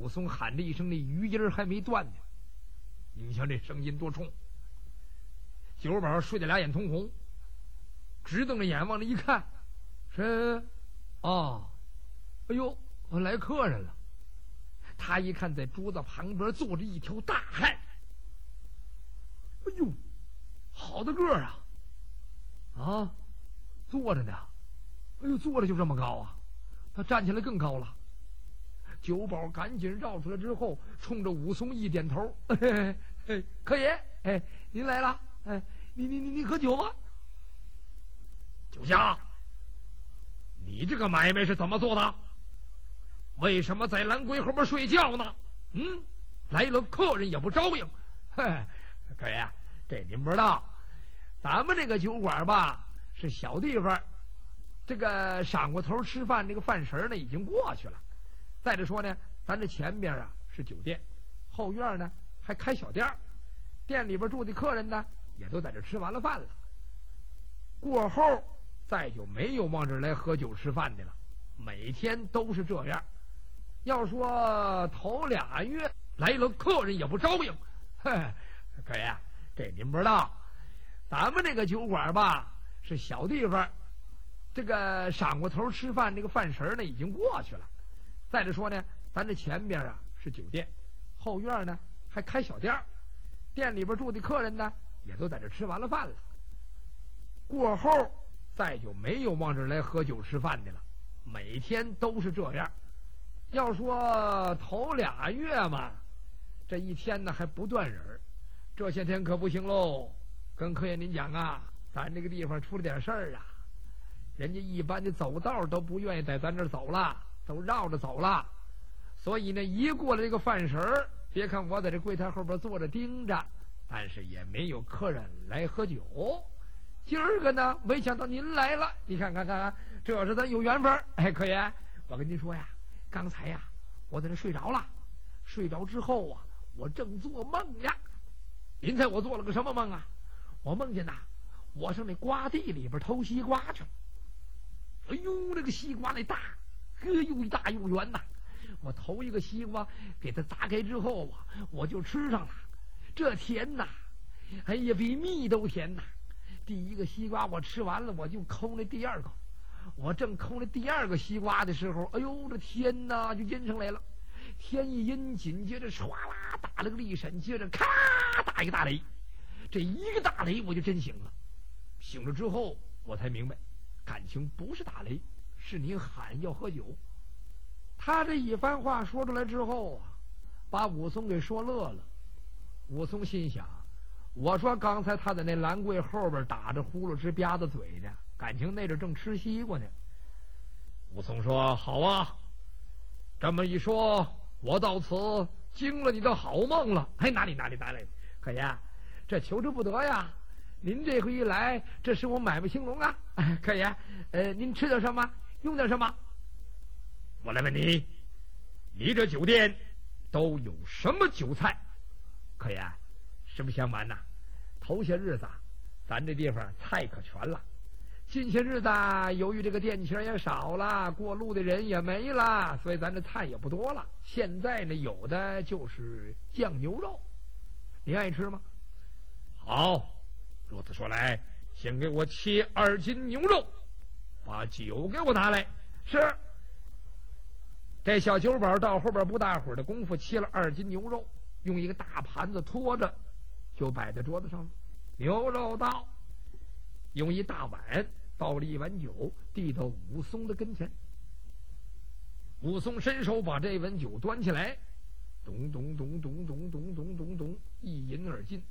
武松喊着一声，那余音还没断呢。你瞧这声音多冲！九宝睡得俩眼通红，直瞪着眼往那一看，是哦，哎呦，来客人了。他一看，在桌子旁边坐着一条大汉。哎呦，好大个儿啊！啊，坐着呢。哎呦，坐着就这么高啊！他站起来更高了。九宝赶紧绕出来之后，冲着武松一点头：“嘿嘿，客爷，哎，您来了，哎，你喝酒吗？”酒家，你这个买卖是怎么做的？为什么在兰柜后边睡觉呢？来了客人也不招应。嘿，客爷，这您不知道，咱们这个酒馆吧是小地方，这个晌过头吃饭这个饭食呢已经过去了。再者说呢，咱这前边啊是酒店，后院呢还开小店，店里边住的客人呢也都在这吃完了饭了。过后再就没有往这来喝酒吃饭的了，每天都是这样。要说头俩月来了客人也不招应。嘿，客爷，这您不知道，咱们这个酒馆吧是小地方，这个晌过头吃饭这个饭食呢已经过去了。再者说呢，咱这前边啊是酒店，后院呢还开小店，店里边住的客人呢也都在这吃完了饭了。过后再就没有往这来喝酒吃饭的了，每天都是这样。要说头俩月嘛，这一天呢还不断人，这些天可不行喽。跟客爷您讲啊，咱这个地方出了点事儿啊，人家一般的走道都不愿意在咱这儿走了，都绕着走了。所以呢，一过了这个饭时儿，别看我在这柜台后边坐着盯着，但是也没有客人来喝酒。今儿个呢，没想到您来了，你看，这是咱有缘分。哎，客爷，我跟您说呀，刚才呀，我在这睡着了，睡着之后啊，我正做梦呀。您猜我做了个什么梦啊？我梦见呐，我上那瓜地里边偷西瓜去了。哎呦，这个西瓜那大，又大又圆呐！我头一个西瓜给它砸开之后啊，我就吃上了，这甜呐！哎呀，比蜜都甜呐！第一个西瓜我吃完了，我就抠那第二个。我正抠那第二个西瓜的时候，哎呦，这天呐就阴上来了。天一阴，紧接着唰啦打了个厉闪，接着咔打一个大雷。这一个大雷我就真醒了。醒了之后我才明白，感情不是打雷，是您喊要喝酒。他这一番话说出来之后啊，把武松给说乐了。武松心想，我说刚才他在那兰柜后边打着呼噜直吧嗒嘴呢，感情那阵正吃西瓜呢。武松说，好啊，这么一说，我到此惊了你的好梦了。哎，哪里，客爷，这求之不得呀。您这回一来，这是我买卖兴隆啊。哎，客爷，您吃点什么，用点什么？我来问你，你这酒店都有什么酒菜？客爷，实不相瞒呐，头些日子咱这地方菜可全了，近些日子由于这个店钱也少了，过路的人也没了，所以咱这菜也不多了。现在呢，有的就是酱牛肉，你爱吃吗？好，如此说来，先给我切2斤牛肉，把酒给我拿来。是。这小酒保到后边不大会儿的功夫，切了2斤牛肉，用一个大盘子拖着，就摆在桌子上了。牛肉到，用一大碗倒了1碗酒，递到武松的跟前。武松伸手把这碗酒端起来，咚咚咚咚咚咚咚咚咚，一饮而尽。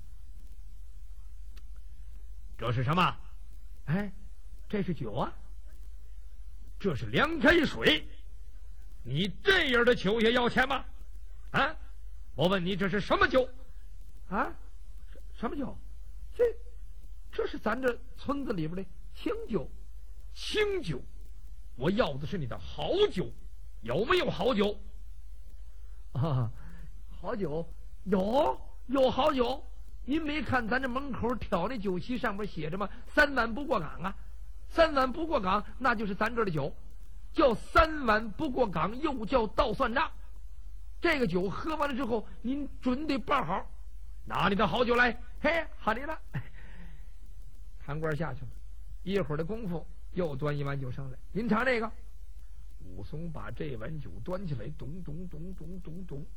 这是什么？哎，这是酒啊，这是凉开水。你这样的酒也要钱吗？啊，我问你，这是什么酒？啊，什么酒？这是咱这村子里边的清酒。清酒，我要的是你的好酒，有没有好酒？啊，好酒有好酒。您没看咱这门口挑那酒旗上面写着吗？3碗不过岗啊，3碗不过岗，那就是咱这儿的酒，叫3碗不过岗，又叫倒算账。 这个酒喝完了之后，您准得办好，拿你的好酒来。嘿，好你了。贪官下去了，一会儿的功夫又端一碗酒上来，您尝这个。武松把这碗酒端起来，咚咚咚咚咚咚。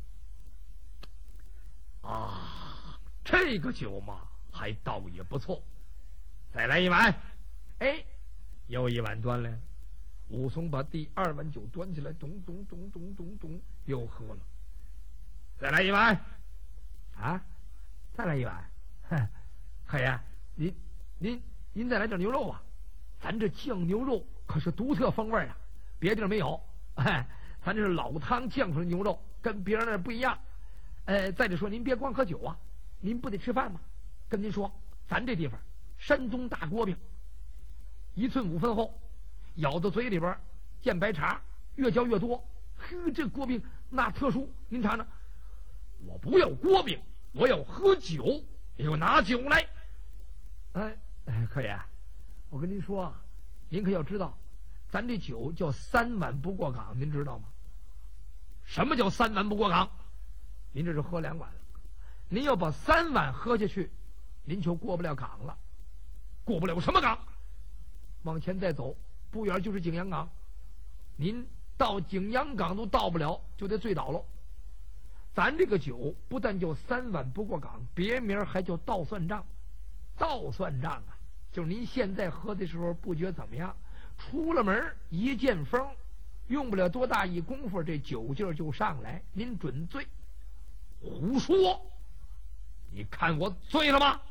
啊，这个酒嘛，还倒也不错。再来一碗。哎，又一碗端来了。武松把第二碗酒端起来，咚咚咚咚咚咚，又喝了。再来一碗。啊，再来一碗。客爷，您再来点牛肉啊！咱这酱牛肉可是独特风味啊，别地儿没有。咱这是老汤酱出来牛肉，跟别人那不一样。再者说，您别光喝酒啊，您不得吃饭吗？跟您说，咱这地方山东大锅饼，1寸5分厚，咬到嘴里边见白茶，越嚼越多。呵，这锅饼那特殊，您尝尝。我不要锅饼，我要喝酒，你给我拿酒来。客爷，我跟您说啊，您可要知道，咱这酒叫3碗不过岗，您知道吗？什么叫3碗不过岗？您这是喝2碗了，您要把3碗喝下去，您就过不了岗了。过不了什么岗？往前再走不远就是景阳岗，您到景阳岗都到不了，就得醉倒喽。咱这个酒不但叫3碗不过岗，别名还叫倒算账。倒算账啊，就是您现在喝的时候不觉怎么样，出了门一见风，用不了多大一功夫，这酒劲儿就上来，您准醉。胡说！你看我醉了吗？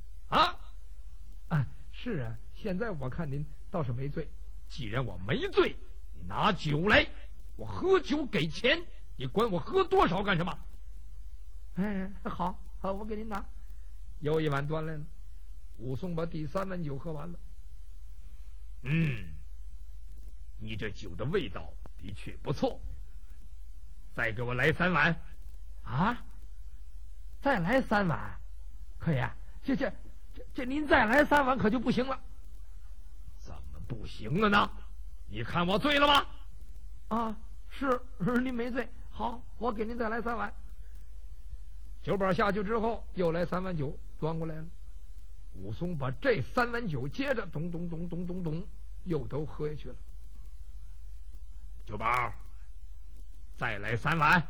是啊，现在我看您倒是没醉。既然我没醉，你拿酒来，我喝酒给钱，你管我喝多少干什么？好，我给您拿。又一碗端来了。武松把第3碗酒喝完了。你这酒的味道的确不错，再给我来3碗。再来3碗？客爷，这您再来3碗可就不行了。怎么不行了呢？你看我醉了吗？是您没醉。好，我给您再来3碗。酒保下去之后，又来3碗酒端过来了。武松把这3碗酒接着咚咚咚咚咚咚又都喝下去了。酒保，再来3碗。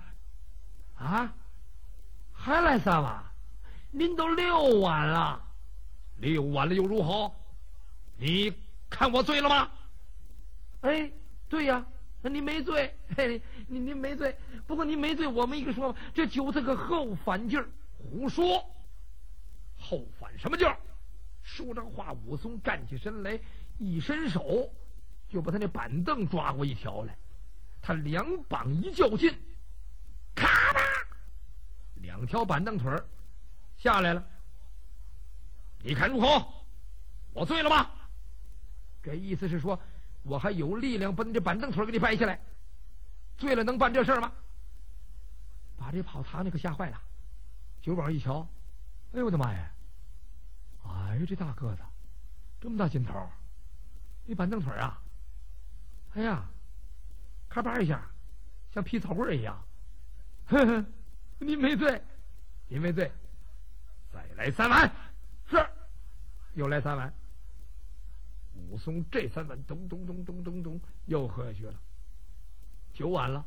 还来3碗？您都6碗了。6碗了又如何？你看我醉了吗？对呀，您没醉。您没醉。不过您没醉，我们一个说，这酒这个后反劲儿。胡说！后反什么劲儿？说这话，武松站起身来，一伸手就把他那板凳抓过一条来。他2膀一较劲，咔吧，2条板凳腿下来了。你看如何？我醉了吗？这意思是说，我还有力量把你这板凳腿给你掰下来。醉了能办这事儿吗？把这跑堂那可吓坏了。酒保一瞧，哎呦我的妈呀！这大个子，这么大劲头，那板凳腿啊，咔吧一下，像劈草棍一样。您没醉，您没醉。再来3碗。是，又来3碗。武松这3碗咚咚咚咚咚咚又喝下去了。9碗了。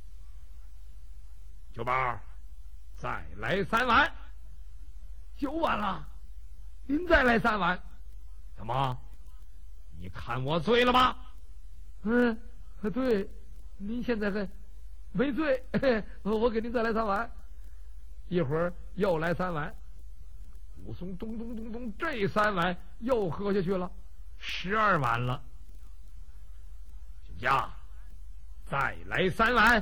酒保，再来3碗。9碗了。您再来3碗。怎么？你看我醉了吗？对，您现在还没醉。我给您再来3碗。一会儿又来3碗。武松咚咚咚咚，这3碗又喝下去了，12碗了。酒家，再来3碗。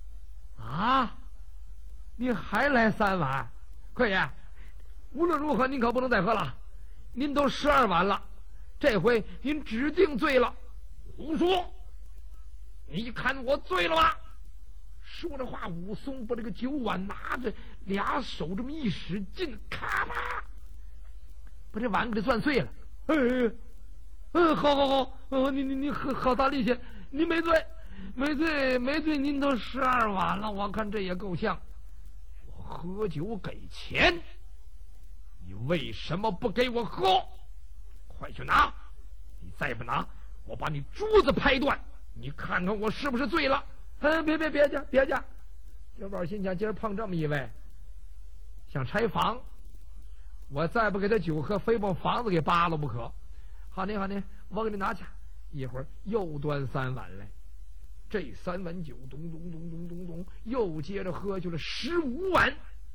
您还来3碗？客爷，无论如何您可不能再喝了，您都12碗了，这回您指定醉了。胡说！你看我醉了吗？说着话，武松把这个酒碗拿着，2手这么一使劲，咔吧，把这碗给攥碎了。好，你好大力气！您没醉， 没醉，您都12碗了，我看这也够呛。我喝酒给钱，你为什么不给我喝？快去拿！你再不拿，我把你珠子拍断！你看看我是不是醉了？别介！酒保心想，今儿碰这么一位，想拆房，我再不给他酒喝，非把房子给扒了不可。好呢，我给你拿去。一会儿又端3碗来，这3碗酒，咚咚咚咚咚咚，又接着喝去了15碗。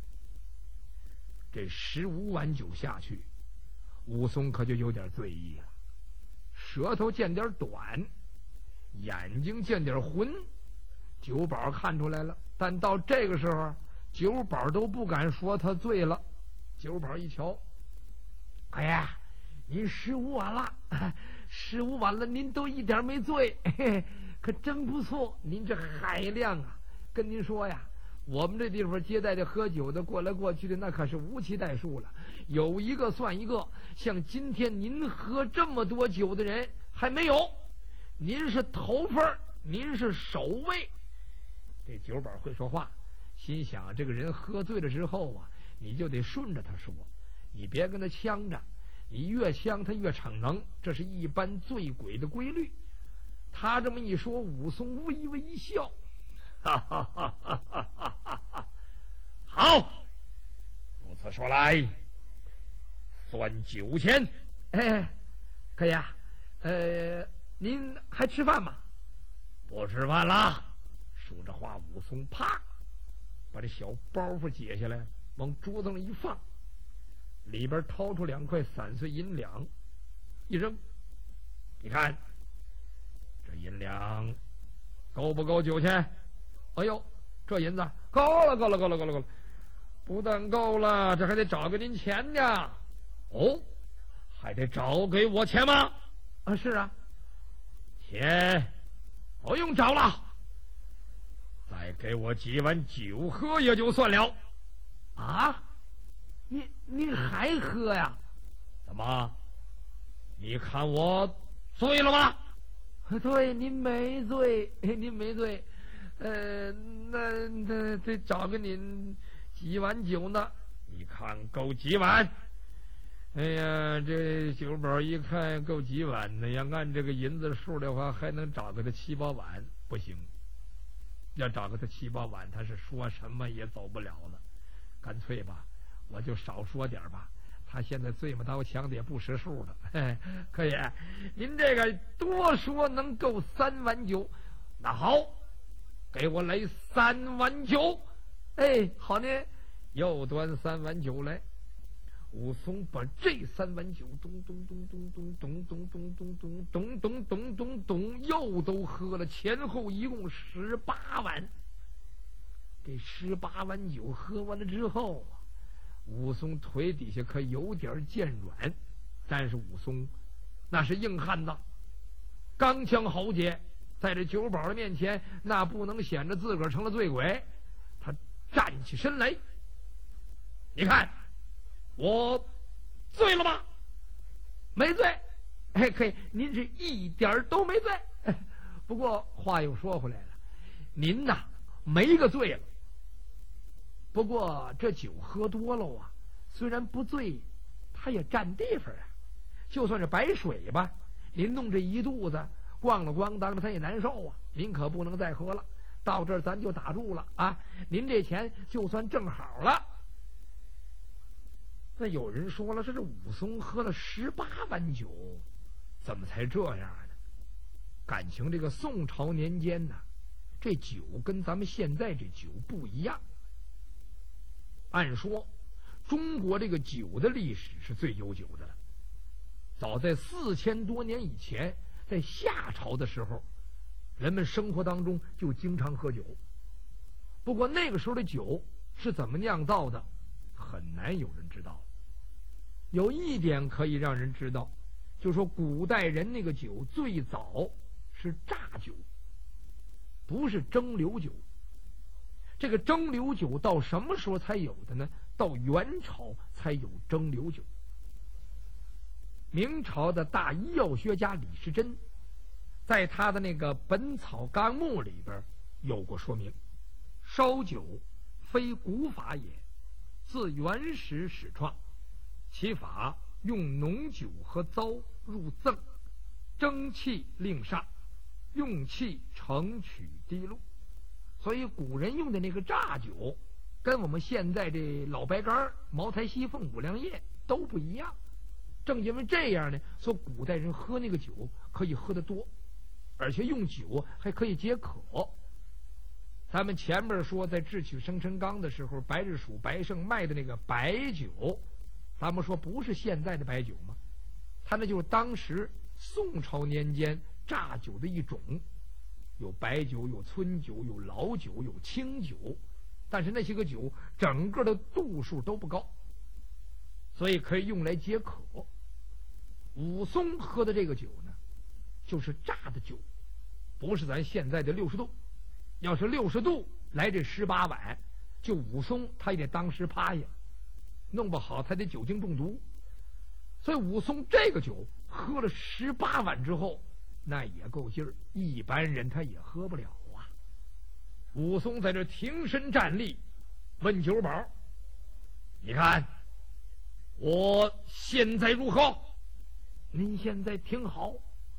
这15碗酒下去，武松可就有点醉意了，舌头见点短，眼睛见点浑。酒保看出来了，但到这个时候，酒保都不敢说他醉了。酒保一瞧，哎呀，您15碗了，15碗了，您都一点没醉，嘿嘿，可真不错，您这海量啊！跟您说呀，我们这地方接待的喝酒的过来过去的，那可是无期待数了，有一个算一个。像今天您喝这么多酒的人还没有，您是头份，您是首位。这酒保会说话，心想这个人喝醉了之后啊，你就得顺着他说，你别跟他呛着，你越呛他越逞能，这是一般醉鬼的规律。他这么一说，武松微微一笑，哈哈哈哈哈哈！好，如此说来，算9钱。哎，可以啊。您还吃饭吗？不吃饭了。说着话，武松啪把这小包袱解下来，往桌子上一放，里边掏出2块3碎银两，一扔。你看这银两够不够9钱？哎呦，这银子够了，不但够了，这还得找给您钱呢。哦，还得找给我钱吗？啊，是啊，钱不用找了，再给我几碗酒喝也就算了。啊，您还喝呀？怎么？你看我醉了吗？对，您没醉。那得找给您几碗酒呢？你看够几碗？哎呀，这酒保一看够几碗呢？要按这个银子数的话，还能找个他7、8碗，不行。要找个他7、8碗，他是说什么也走不了了。干脆吧，我就少说点吧。他现在醉嘛刀枪的也不识数的。可以，您这个多说能够3碗酒。那好，给我来3碗酒。哎，好呢，又端3碗酒来。武松把这3碗酒咚咚咚咚咚咚咚咚咚咚咚咚咚咚咚又都喝了，前后一共18碗。这18碗酒喝完了之后，武松腿底下可有点渐软，但是武松那是硬汉子，刚强豪杰，在这酒保的面前那不能显得自个儿成了醉鬼。他站起身来，你看我醉了吗？没醉。哎，可以，您是一点都没醉。不过话又说回来了，您呐没个醉了。不过这酒喝多了啊，虽然不醉，它也占地方啊。就算是白水吧，您弄这一肚子，咣了咣当的，他也难受啊。您可不能再喝了，到这儿咱就打住了啊！您这钱就算正好了。那有人说了，这武松喝了18碗酒，怎么才这样呢？感情这个宋朝年间呢，这酒跟咱们现在这酒不一样。按说中国这个酒的历史是最悠久的了，早在4000多年以前，在夏朝的时候，人们生活当中就经常喝酒。不过那个时候的酒是怎么酿造的，很难有人知道。有一点可以让人知道，就是说古代人那个酒最早是榨酒，不是蒸馏酒。这个蒸馏酒到什么时候才有的呢？到元朝才有蒸馏酒。明朝的大医药学家李时珍在他的那个《本草纲目》里边有过说明：烧酒非古法也，自原始始创，其法用浓酒和糟入赠，蒸气令上，用气盛取滴露。所以古人用的那个榨酒，跟我们现在这老白干、茅台、西凤、五粮液都不一样。正因为这样呢，所以古代人喝那个酒可以喝得多，而且用酒还可以解渴。咱们前面说在智取生辰纲的时候，白日鼠白胜卖的那个白酒，咱们说不是现在的白酒吗？它那就是当时宋朝年间榨酒的一种，有白酒，有村酒，有老酒，有清酒，但是那些个酒整个的度数都不高，所以可以用来解渴。武松喝的这个酒呢，就是榨的酒，不是咱现在的60度。要是60度来这18碗，就武松他也得当时趴下，弄不好他得酒精中毒。所以武松这个酒喝了18碗之后，那也够劲儿，一般人他也喝不了啊。武松在这挺身站立，问酒保：“你看我现在如何？”“您现在挺好。”“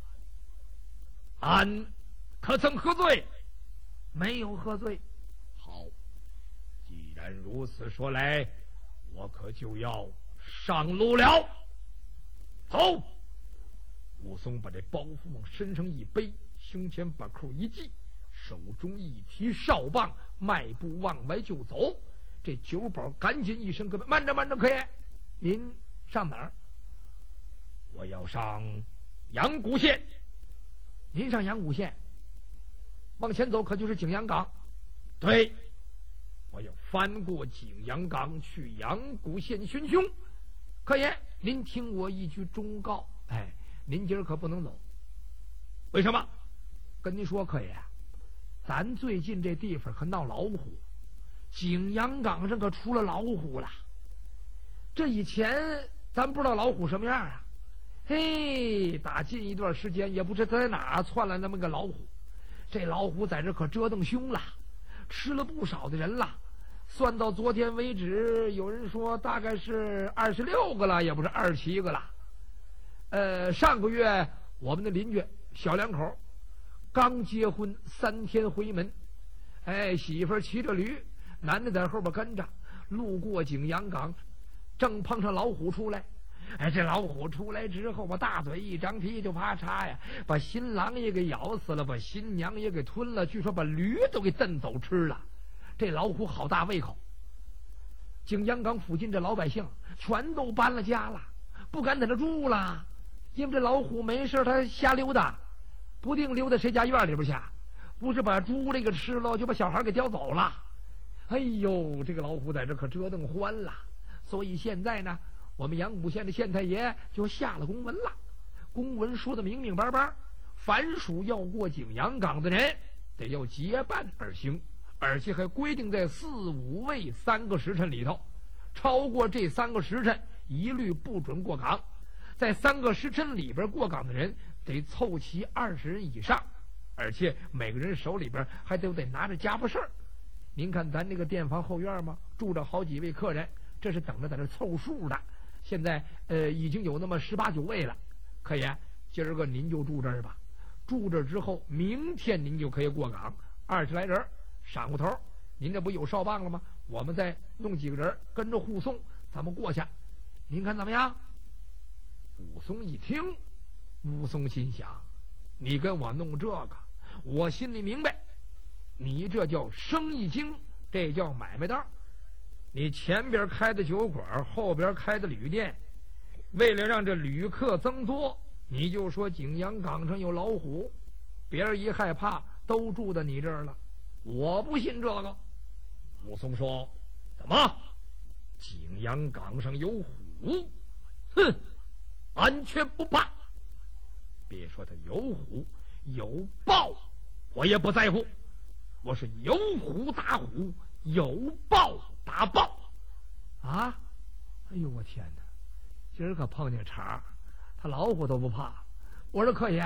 俺可曾喝醉？”“没有喝醉。”“好，既然如此说来，我可就要上路了。”“走！”武松把这包袱往身上一背，胸前把扣一系，手中一提哨棒，迈步往外就走。这酒保赶紧一声：“慢着慢着，客爷，您上哪儿？”“我要上阳谷县。”“您上阳谷县？往前走可就是景阳冈。”“对，我要翻过景阳冈去阳谷县寻凶。客爷，您听我一句忠告，您今儿可不能走。”“为什么？”“跟您说，客爷，咱最近这地方可闹老虎，景阳冈上可出了老虎了。这以前咱不知道老虎什么样啊，打近一段时间也不知道在哪儿窜来那么个老虎。这老虎在这可折腾凶了，吃了不少的人了。算到昨天为止，有人说大概是26个了，也不是27个了。上个月我们的邻居小两口刚结婚3天回门，媳妇儿骑着驴，男的在后边跟着，路过景阳冈，正碰上老虎出来。这老虎出来之后，把大嘴一张皮，就啪嚓呀，把新郎也给咬死了，把新娘也给吞了，据说把驴都给蹬走吃了。这老虎好大胃口，景阳冈附近这老百姓全都搬了家了，不敢在那住了，因为这老虎没事他瞎溜达，不定溜达谁家院里边去，不是把猪这个吃了，就把小孩给叼走了。哎呦，这个老虎在这可折腾欢了。所以现在呢，我们阳谷县的县太爷就下了公文了，公文说的明明白白，凡属要过景阳冈的人，得要结伴而行，而且还规定在4、5位3个时辰里头，超过这3个时辰一律不准过岗。在3个时辰里边过岗的人得凑齐20人以上，而且每个人手里边还都得拿着家伙事儿。您看咱这个店房后院吗，住着好几位客人，这是等着在这凑数的。现在已经有那么18、19位了。客爷，今儿个您就住这儿吧，住这儿之后明天您就可以过岗，20来人，晌午头您这不有哨棒了吗？我们再弄几个人跟着护送，咱们过去，您看怎么样？武松一听，武松心想，你跟我弄这个，我心里明白，你这叫生意经，这叫买卖单。你前边开的酒馆，后边开的旅店，为了让这旅客增多，你就说景阳冈上有老虎，别人一害怕都住在你这儿了，我不信这个。武松说：“怎么？景阳冈上有虎？哼，俺却不怕。别说他有虎有豹，我也不在乎。我是有虎打虎，有豹打豹啊！哎呦我天哪，今儿可碰见茬，他老虎都不怕。我说客爷，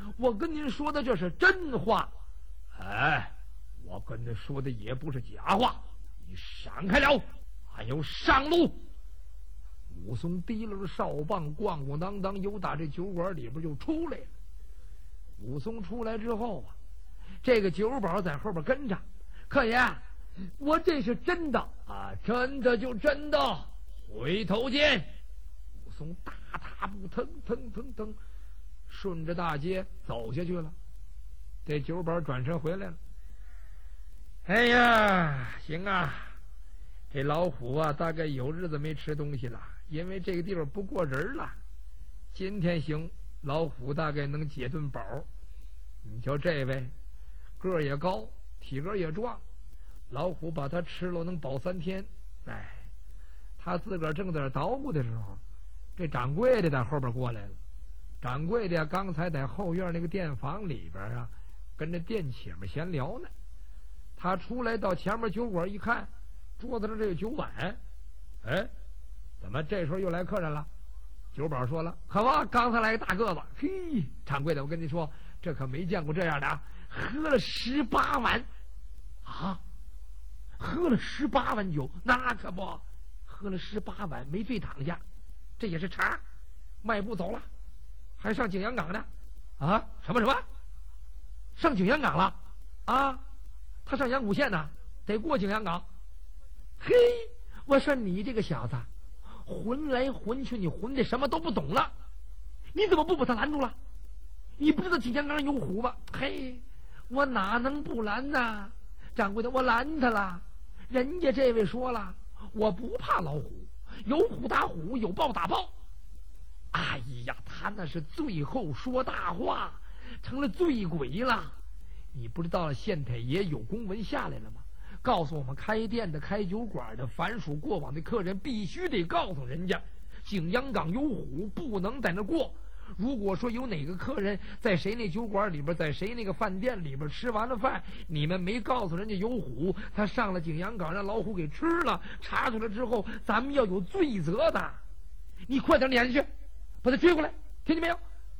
我跟您说的这是真话。哎，我跟您说的也不是假话。你闪开了，还有上路。武松提了哨棒，咣咣当当，又打这酒馆里边就出来了。武松出来之后啊，这个酒保在后边跟着。客爷，我这是真的啊，真的就真的。回头见。武松大踏步，腾腾腾腾，顺着大街走下去了。这酒保转身回来了。哎呀，行啊，这老虎啊，大概有日子没吃东西了，因为这个地方不过人了。今天行，老虎大概能解顿饱。你瞧这位，个儿也高，体格也壮，老虎把他吃了能饱3天。哎，他自个儿正在这捣鼓的时候，这掌柜的在后边过来了。掌柜的刚才在后院那个店房里边啊，跟着店姐们闲聊呢。他出来到前面酒馆一看，桌子上这有酒碗。哎，怎么这时候又来客人了？酒保说了，可不，刚才来个大个子。嘿，掌柜的，我跟你说，这可没见过这样的啊，喝了18碗啊，喝了18碗酒，那可不，喝了18碗没醉躺下，这也是茬，迈步走了，还上景阳冈呢。啊，什么上景阳冈了啊？他上阳谷县呢，得过景阳冈。嘿，我说你这个小子，混来混去，你混的什么都不懂了，你怎么不把他拦住了？你不知道景阳冈有虎吗？嘿，我哪能不拦呢？掌柜的，我拦他了。人家这位说了，我不怕老虎，有虎打虎，有豹打豹。哎呀，他那是最后说大话，成了醉鬼了。你不知道县太爷有公文下来了吗？告诉我们开店的、开酒馆的，凡属过往的客人，必须得告诉人家，景阳冈有虎，不能在那过。如果说有哪个客人在谁那酒馆里边，在谁那个饭店里边吃完了饭，你们没告诉人家有虎，他上了景阳冈让老虎给吃了，查出来之后，咱们要有罪责的。你快点撵下去，把他追过来，听见没有？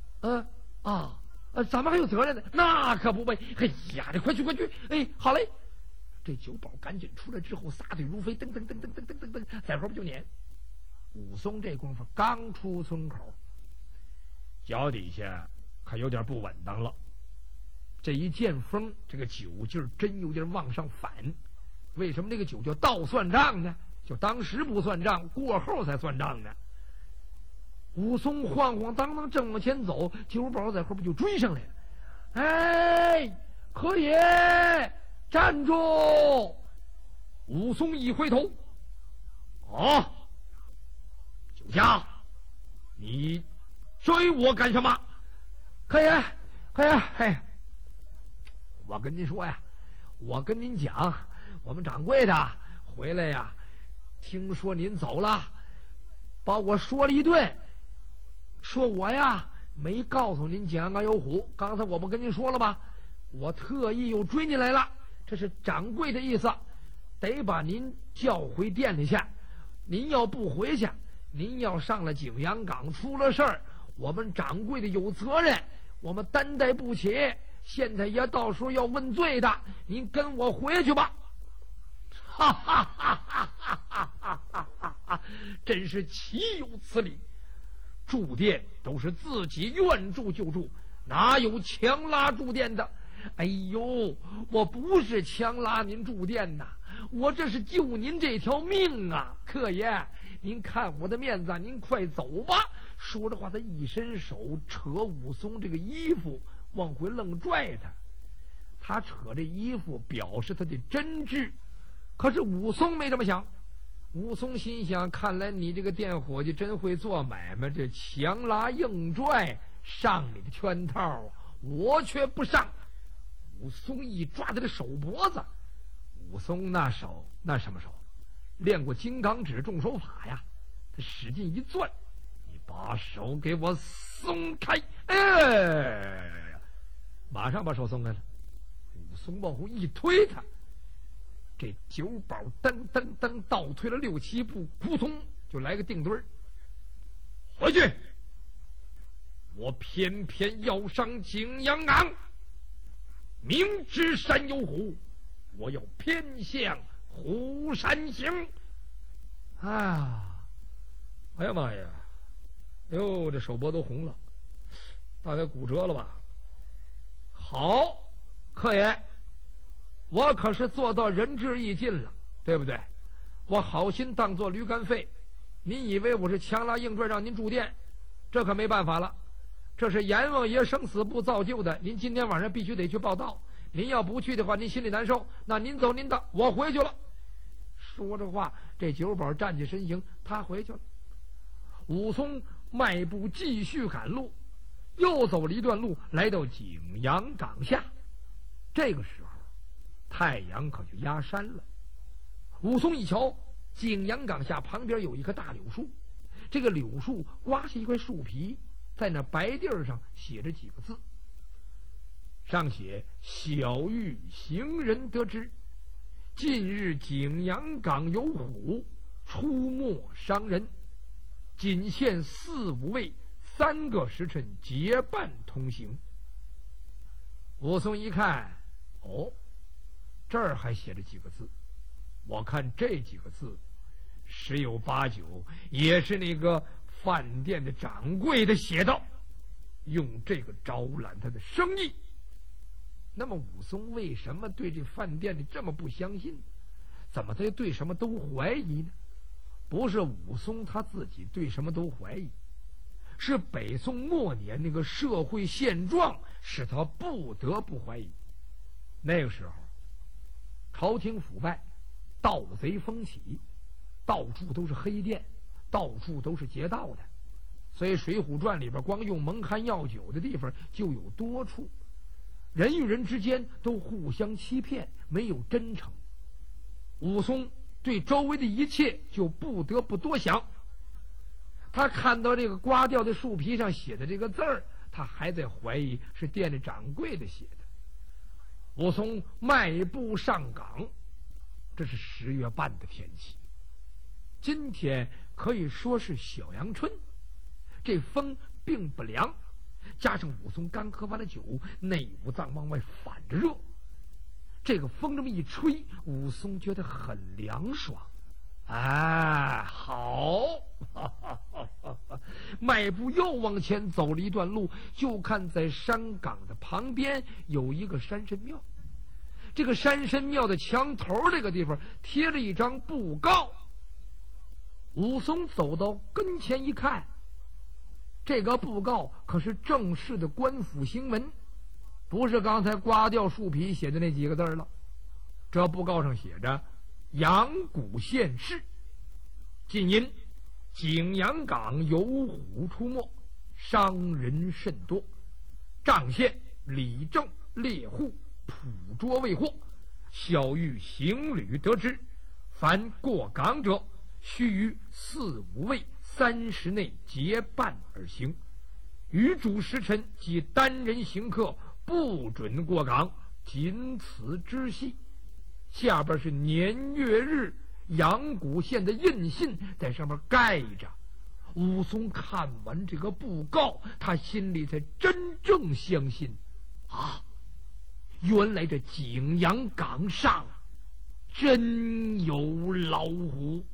咱们还有责任呢，那可不呗！哎呀，你快去！哎，好嘞！这酒保赶紧出来之后，撒腿如飞，噔噔噔噔噔噔噔噔，在后边就撵。武松这功夫刚出村口，脚底下可有点不稳当了。这一见风，这个酒劲儿真有点往上反。为什么这个酒叫倒算账呢？就当时不算账，过后才算账呢。武松晃晃荡荡正往前走，酒保在后边就追上来了。哎，可也站住！武松一回头，啊，酒家，你追我干什么？可也，嘿，我跟您说呀，我跟您讲，我们掌柜的回来呀，听说您走了，把我说了一顿。说我呀没告诉您景阳冈有虎，刚才我不跟您说了吗？我特意又追您来了，这是掌柜的意思，得把您叫回店里去。您要不回去，您要上了景阳冈出了事儿，我们掌柜的有责任，我们担待不起。县太爷到时候要问罪的，您跟我回去吧。哈哈哈哈哈哈！真是岂有此理！住店都是自己愿住就住，哪有强拉住店的？哎呦，我不是强拉您住店呐，我这是救您这条命啊！客爷，您看我的面子，您快走吧。说着话，他一伸手扯武松这个衣服，往回愣拽他。他扯这衣服表示他的真挚，可是武松没这么想。武松心想，看来你这个店伙计真会做买卖，这强拉硬拽上你的圈套啊，我却不上。武松一抓他的手脖子，武松那手那什么手，练过金刚指重手法呀，他使劲一攥，你把手给我松开！哎，马上把手松开了。武松往后一推他，这酒保噔噔噔倒退了6、7步，扑通就来个定墩儿。回去！ 我偏偏要上景阳冈，明知山有虎，我要偏向虎山行。啊！哎呀妈呀！哟，这手脖都红了，大概骨折了吧？好，客爷，我可是做到仁至义尽了，对不对？我好心当做驴肝肺，您以为我是强拉硬拽让您住店？这可没办法了，这是阎王爷生死簿造就的，您今天晚上必须得去报道。您要不去的话，您心里难受。那您走您的，我回去了。说着话，这九保站起身形，他回去了。武松迈步继续赶路，又走了一段路，来到景阳冈下。这个时候，太阳可就压山了。武松一瞧，景阳冈下旁边有一棵大柳树，这个柳树刮下一块树皮，在那白地儿上写着几个字，上写：小玉行人得知，近日景阳冈有虎出没伤人，仅限4、5位，3个时辰结伴同行。武松一看，哦，这儿还写着几个字，我看这几个字十有八九也是那个饭店的掌柜的写的，用这个招揽他的生意。那么武松为什么对这饭店里这么不相信？怎么他对什么都怀疑呢？不是武松他自己对什么都怀疑，是北宋末年那个社会现状使他不得不怀疑。那个时候朝廷腐败，盗贼风起，到处都是黑店，到处都是劫道的，所以《水浒传》里边光用蒙汗药酒的地方就有多处，人与人之间都互相欺骗，没有真诚。武松对周围的一切就不得不多想，他看到这个刮掉的树皮上写的这个字儿，他还在怀疑是店里掌柜的写的。武松迈步上岗，这是10月半的天气，今天可以说是小阳春，这风并不凉，加上武松刚喝完了酒，内五脏往外反着热，这个风这么一吹，武松觉得很凉爽。哎，好！迈步又往前走了一段路，就看在山岗的旁边有一个山神庙。这个山神庙的墙头这个地方贴了一张布告。武松走到跟前一看，这个布告可是正式的官府行文，不是刚才刮掉树皮写的那几个字了。这布告上写着：阳谷县事，近因景阳冈有虎出没，伤人甚多，瘴县、李正、猎户捕捉未获，小玉行旅得知，凡过岗者须于4、5位3时内结伴而行，余主时辰及单人行客不准过岗，仅此之系。下边是年月日阳谷县的印信在上面盖着。武松看完这个布告，他心里才真正相信啊，原来这景阳冈上真有老虎。